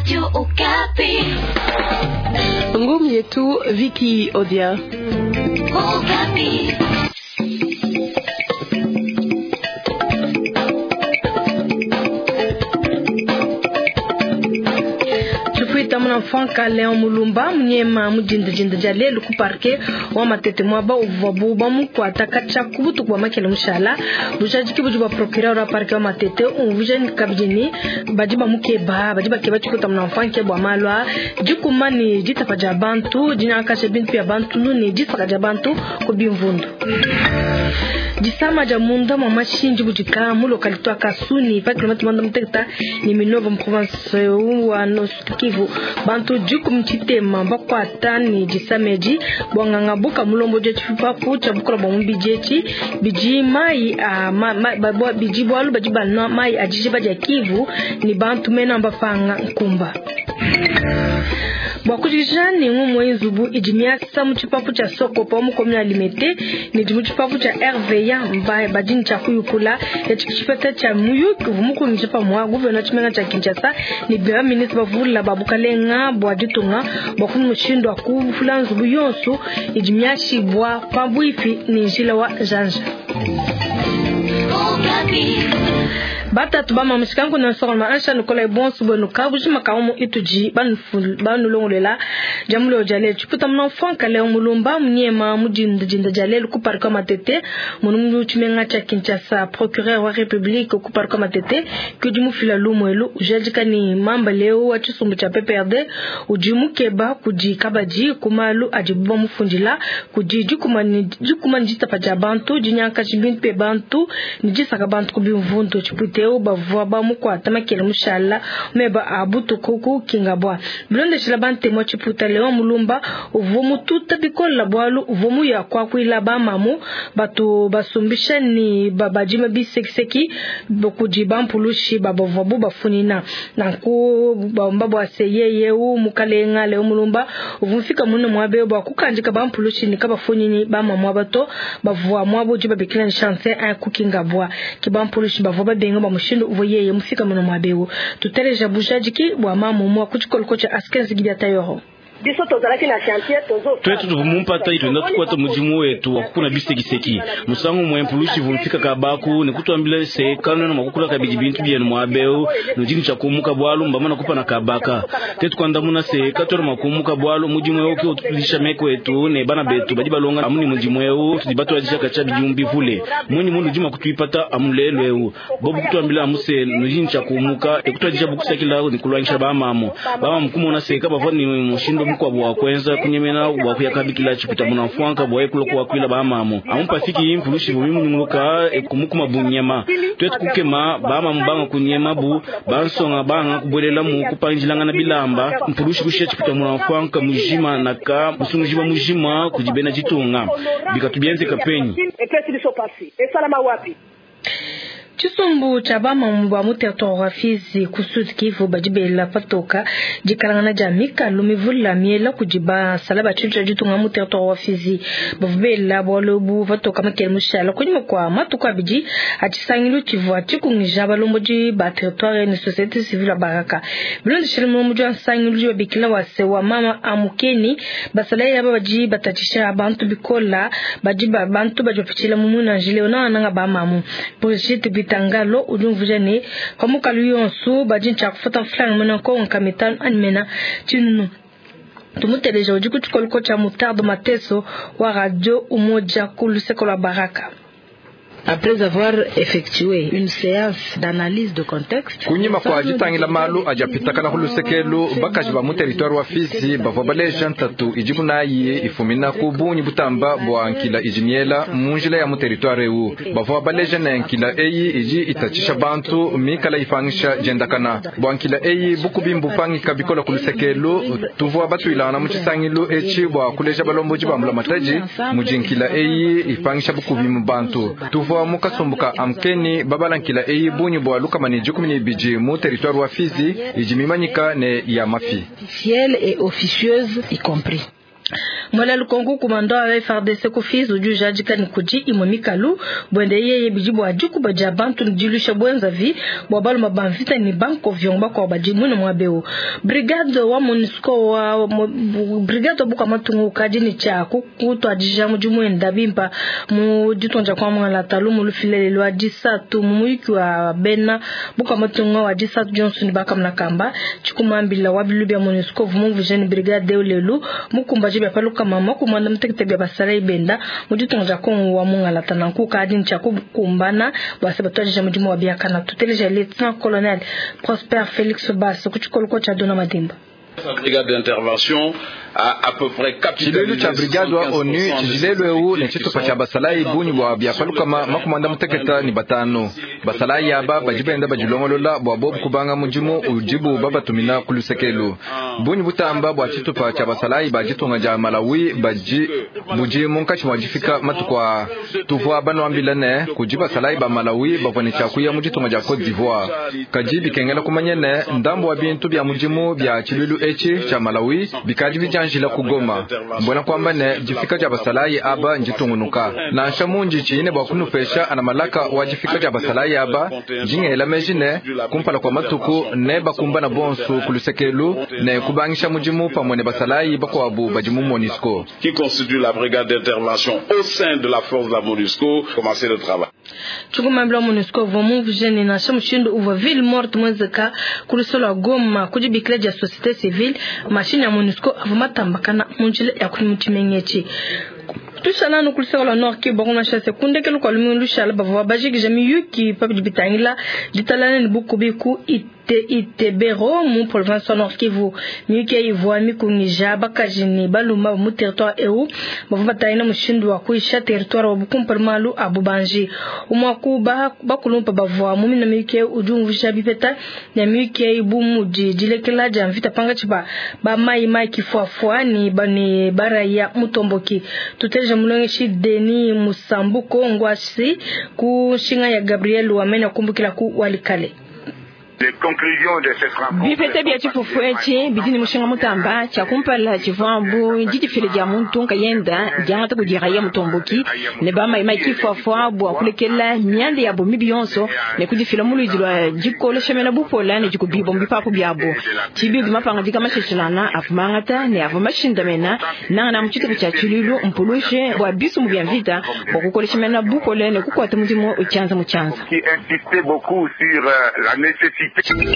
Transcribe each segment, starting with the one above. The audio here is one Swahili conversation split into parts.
Radio Okapi. Ngumi yetu Vicky Odia. Okapi. Tamuna fanka Leon Mulumba mnyema mujinda jale luku parke wa matete mwaba uvabu ba mukwata kacha kubutu kwa makele mushala bujaji kibujuba procureur wa parke wa matete unvujeni kabjini bajiba mukeba bajiba keba chikuta muna fanke bwa malwa jukumani jitafa jabantu jina kashe bintu ya bantu nuni jitafa jabantu kubimvundu jisama jamunda mama shinji bujika mu localité ya Kasuni pa kilomita manda mtekta ni minova province wa Nord-Kivu bantu jukum chitema bakwata ni jisameji bwanganga buka mulombo je chipapu cha bukora bombi jechi biji mai biji bwalu bajiba na mai ajijiba ja Kivu ni bantu mena mbafanga nkumba Bakujijani ngumwe nzubu ijimia samu chipapu cha soko pa mukomina alimete ni jimu chipapu cha RVA mbaye bajini cha kuyukula ya chikishipeta cha muyu kuvumuku njipa mwa guvena chimenga cha Kinshasa ni bia ministre bavula babukalenga bwajitunga bakunu mushindo wa kufula nzubu yonsu ijimia shibwa pambuifi ni njila wa janja Bata tubama msikangu na sokol ma ansha nukola bonsu bonu kabuji makaomo ituji banu longolela jamulo jale chuputa mna fanka Leon Mulumba mnyema mujinda jale lukuparka matete munu chimenga cha Kinshasa procureur wa République kuparka matete kujimu fila lumwelu ujajika ni mamba leo wa chisumbu cha PPRD ujimu keba kuji kabaji kumalu ajibuba mufundila kuji jukumani jitafa jabantu jinyaka chibintu pe bantu nijisaka bantu kubimvundu chipute bavwa ba mukwata makele mushala meba abuto kuku kingabwa blonde shilabante mo chiputa Leon Mulumba uvumu tuta bikola bwalu uvumu ya kwa kuila ba mamu batu basumbisha ni babajima bisekseki bokujiba mpulushi babavwa bafunina nanku bambabo aseyeye u mukalenga Leon Mulumba uvumfika muno mwabe bwa kukanjika ba mpulushi ni kabafunini ba mamu abato bavwa mwabo jiba bikila chance a kukingabwa kibampulushi bavwa benga mushindo uvoyeye mufika muno mwabewo tuteleja bujajiki bwa mamu mwa kuchikolko cha askenzi gibyata yoho twetu tuvumumpata itwenda tukwata mujimu wetu wakukuna bisekiseki musangu mwempulushi vumfika kabaku nikutuambila sekano na makukula kabiji bintu byenu mwabeu nujini cha kumuka bwalu mbamana kupa na kabaka tetu kwanda muna seka toro makumuka bwalu mujimu wetu ki utulisha meko wetu ne bana betu bajiba longa amuni mujimu wetu tudibatu wajisha kacha bijumbi vule mweni mundu jima kutuipata amulelu wetu bobu kutuambila amuse nujini cha kumuka ekutuajisha bukusakila nikuluanisha ba mamu mkumu na seka bavani mushindo kwa bwa kwenza kunyemena bwa kuyakabikila chiputa muna mfwanka bwa ekulo kwa kwila ba mamu amumpa fiki impulushi bumimu nyumuka ekumukuma bunyema twetu kukema ba mamu banga kunyema bu bansonga banga kubwelela mu kupanjilanga na bilamba mpulushi kushia chiputa muna mfwanka mujima naka musungujiba mujima kujibena jitunga bikatubienze kapenyi Chisumbu chabama mbwa muteto wa Fizi kusud Kivu bajibela patoka jikalangana jamika lumivula miela kujiba salaba chicha jitunga muteto wa Fizi bavubela bolobu patoka makele mushala kunyuma kwa matuka biji achisangilu chivu achikungijaba lomboji ba territoire ni société civile baraka bilondi shirimo mujo ansangilu jiba bikila wase wa mama amukeni basala yaba baji batachisha abantu bikola bajiba bantu bajopichila mumuna jileona nanga ba mamu Brigitte Tangalo udumvujane homukalu yonsu bajincha kufuta flang menako nkamitano animena chinu tumuteleja ujikuchukolko cha mutardo mateso wa radio umoja kulusekola baraka. Après avoir effectué une séance d'analyse de contexte, kunyima kwa ajitangila malu ajapita kana hulusekelu bakajiba mu territoire wa Fizi bavabaleja ntatu ijibu nayi ifumina kubunyi butamba bwa nkila ijimiela munjila ya mu territoire u bavabaleja na nkila eyi iji itachisha bantu mikala ifangisha jendakana bwa nkila eyi bukubimbu pangi kabikola hulusekelu tuvwa batu ilana muchisangilu echi bwa kuleja balombo jibambula mataji mujinkila eyi ifangisha bukubimbu bantu tuvwa mukasumbuka amkeni babalankila eyi bunyi bwa lukamani jukumini biji mu territoire wa Fizi ijimimanyika ne ya mafi officielle et officieuse y compris. Mwala lukongo kumando wa FARDC kufizu juu jajika nikuji imomikalu bwende yeye bijibu ajuku bajabantu njilusha bwenza vi mwabalu mabamvita ni banko vyongba kwa bajimu na mwabeo brigade wa MONUSCO wa brigade buka matungu kajini cha kukutu ajija mujimu endabimpa mujitonja kwa mwala talumu lufilele lwa jisatu mwiki wa bena buka matungu wa jisatu Johnson baka mnakamba chukumambila wabilubi ya MONUSCO vumungu vijani brigade ulelu mukumbaji paluka mama kumanda mtekete bya basara ibenda mujitonja ko wa mungala tananku kadin cha kumbana basabataje mujimu wa biakana tuteleje lieutenant colonel Prosper Félix Basso kuchukolo cha Dona Madimba. Brigade d'intervention à peu près capitaine cha brigade wa ONU chijilelo eu ne chito pacha basalai buni bwa bya paluka makumanda muteketa ni batano basalai aba bajibenda bajulongolola bwa bob kubanga mujimu ujibu baba tumina kulusekelo buni butamba bwa chito pacha basalai bajitonga ja Malawi baji bujimu nkachi wajifika matukwa tuvwa bano ambilane kujiba salai ba Malawi bavani chakuya mujitonga ja Côte d'Ivoire kajibi kengela kumanyene ndambo wa bintu bya mujimu bya chilulu echi cha Malawi bikaji vijanjila kugoma mbona kwamba ne jifika ja basalai aba njitungunuka na shamunji chine bwa kunufesha ana malaka wajifika ja basalai aba jingela mejine kumpala kwa matuku ne bakumba na bonsu kulusekelu ne kubangisha mujimu pamone basalai bako abu bajimu MONUSCO qui constitue la brigade d'intervention au sein de la force de la MONUSCO commencer le travail. Chukumambila MONUSCO vomu vijeni na shamushindo uva ville morte mwezeka kulisola Goma kujibikira ja société civile machine ya MONUSCO avumatambakana munjile ya kulimutimenyechi tusana no kulisela la nord ki bokona cha sekunde ke lokalo mundu shala bava bajiki jami yuki papi bitangila ditalana ni bukubiku itebero mu province nord Kivu mike ivoa mikunija bakajini baluma mu territoire eu bava taina mushindu wa kuisha territoire wa bukumparmalu abubanji umwakuba bakulumpa bava mu mina mike ujumvisha bipeta na mike ibumu jilekela jamvita panga chiba ba mai kifua ni bani baraya mutomboki tuteje mulongeshi Deni Musambuko ngwasi ku shinga ya Gabriel wamenya kumbukila ku walikale. Bifete bya chifufwechi bidini mushinga mutamba cha kumpala chivambu njiti file dia muntu nkayenda jangata kugira ya mutomboki ne bama imaki fwa bwa kulekela miande ya bo mibionso ne kudifila mulu jilwa jikole shemena bupola ne jikubibo mbipapo byabo tibi bimapanga dika mashishilana afumangata ne afumashinda mena na mchito cha chilulu mpuluche bwa bisu mbyamvita bwa kukole shemena bupola ne kukwata mudimo uchanza muchanza qui insistait beaucoup sur la nécessité.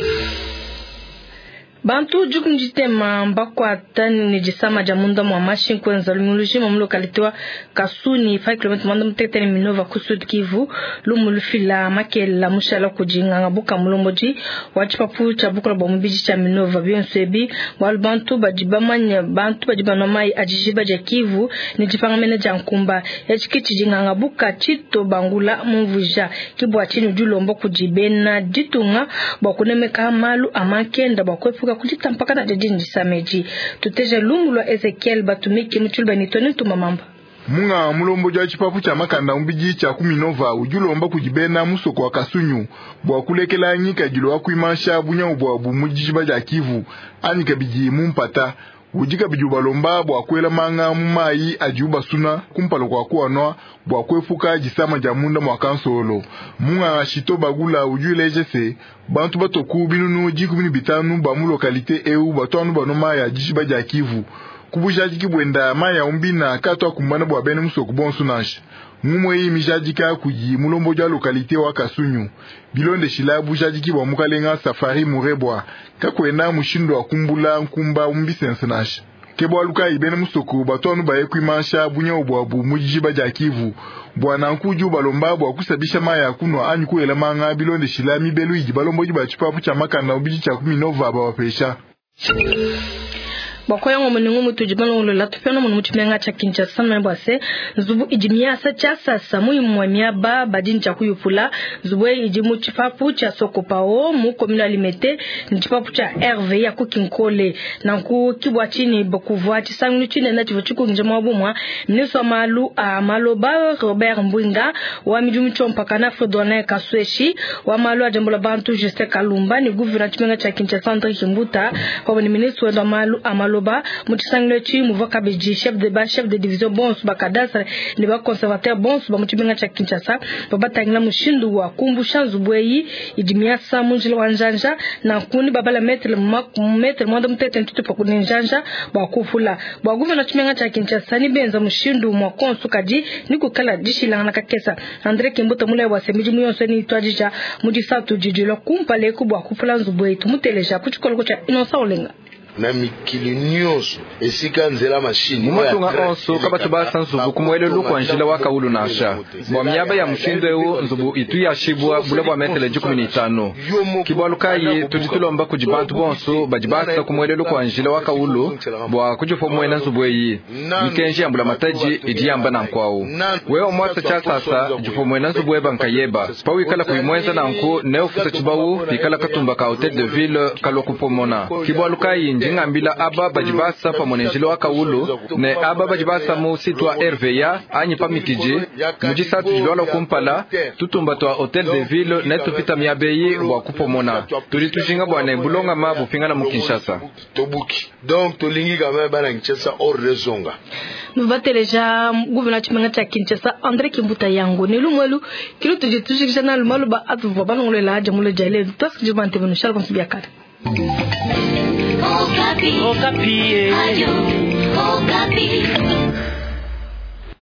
Bantu jukunjitema mbakwa ni jisama jamunda mwa mashin kwenza lumuluji mamlo kalitiwa kasuni 5 km manda mtete ni Minova kusud Kivu lumulufila makela mushala kujinga ngabuka mulomboji wachipapu cha bukula bombiji cha Minova bionsebi wal bantu bajibamanya bantu bajibanamai ajijiba ja Kivu ni jipangamene jankumba yachikiti jinga ngabuka chito bangula mvuja kibwa chini julombo kujibena jitunga bakunemeka malu amakenda bakwefuka kujitampaka na jijini Sameji tuteje lumulwa Ezekiel batumiki mchulba nitoni tumamamba munga mulombo ja chipapu cha makanda umbiji cha Minova ujulomba kujibena musoko wa Kasunyu bwa kulekela nyika jilo wa kuimasha bunya ubwa bumujiba ja Kivu anyika biji mumpata ujika biju balomba bwa kwela manga mumai ajuba suna kumpalo kwa kuanwa bwa kwefuka jisama jamunda mwa kansolo munga shito bagula ujule jese bantu batoku binunu jikubini bitanu ba mu lokalite eu batwanu banoma ya jishiba ja Kivu kubujaki kibwenda maya umbina katwa kumbana bwa bene musoko bonsunash ngumwe yi mijadika kuji mulombo ja lokalite wa Kasunyu bilonde shilabu jadiki bwa mukalenga safari murebwa kakwena mushindo wa kumbula nkumba umbisensenash kebwa luka ibene musoko batonu baye kwimasha bunya obwabu mujiba ja Kivu bwana nkuju balomba bwa kusabisha maya kunwa anyu kuela manga bilonde shilami belu iji balombo jiba chipapu cha makana ubiji cha Minova bawapesha bakoya ngomungu mutujibalo lola tupena mu mutumenga cha Kinshasa mbase zubu ijimia sa cha sasa mu mwamia ba badini cha kuyupula zubu ijimu chipapu cha sokopao mu komuna limete chipapu cha RV ya kukinkole na ku kibwa chini bokuvwa chisangu chini na chivuchuku njema bumwa mniso malu a maloba Robert Mbwinga wa mijumu chompaka na Frodona Kasweshi wa malu a jambo la bantu Juste Kalumba ni gouverneur chimenga cha Kinshasa Andre Kimbuta kwa ni ministre wa malu a malu moloba mutisangile chi muvoka beji chef de division bons ba cadastre ne ba conservateur bons ba muchibenga cha Kinshasa baba tangila mushindu wa kumbusha Nzubweyi idimiasa munjile wa njanja na kuni baba la metre mwanda mtete ntutu pa kunenjanja ba kufula ba guvernor chibenga cha Kinshasa ni benza mushindu mwa konsu kaji ni kukala dishila na kakesa Andre Kimbuta mule wa semiji muyonso ni twajija mudisatu jijilo kumpale kubwa kufula Nzubweyi tumuteleja kuchikolo cha inosa olenga na mikili nyonso esika nzela machine mumatunga onso kabatu basa Nzubu kumwelelu kwa njila waka ulu nasha bwa miaba ya mshindo ewu Nzubu itu ya shibwa bula bwa metele 15 kibwalukayi tuditulomba kujibantu bonso bajibasa kumwelelu kwa njila waka ulu bwa kujufo mwena Nzubweyi mikenji ambula mataji idiyamba na nkwao weo mwasa cha sasa jufo mwena Nzubweyi bankayeba pawi kala kuimweza na nku neofuta chibawu fikala katumba ka hotel de ville kalokupomona kibwalukayi ngambila aba bajibasa pamonenjilo waka ulu ne aba bajibasa mu sitwa RVA anyi pamitiji mujisatu jilwala kumpala tutumba twa hotel de ville ne tupita miabeyi wa kupomona tulitujinga bwana bulonga mabu pingana mu Kinshasa tobuki donc tolingi kama bana Kinshasa or rezonga nuvateleja guvernor chimenga cha Kinshasa Andre Kimbuta yango ne lumwelu kilo tujitujikisha na lumalu ba atu bana la jamulo jale tas jibante banu shal konsibiya kare Okapi. Okapi. Ayo, Okapi.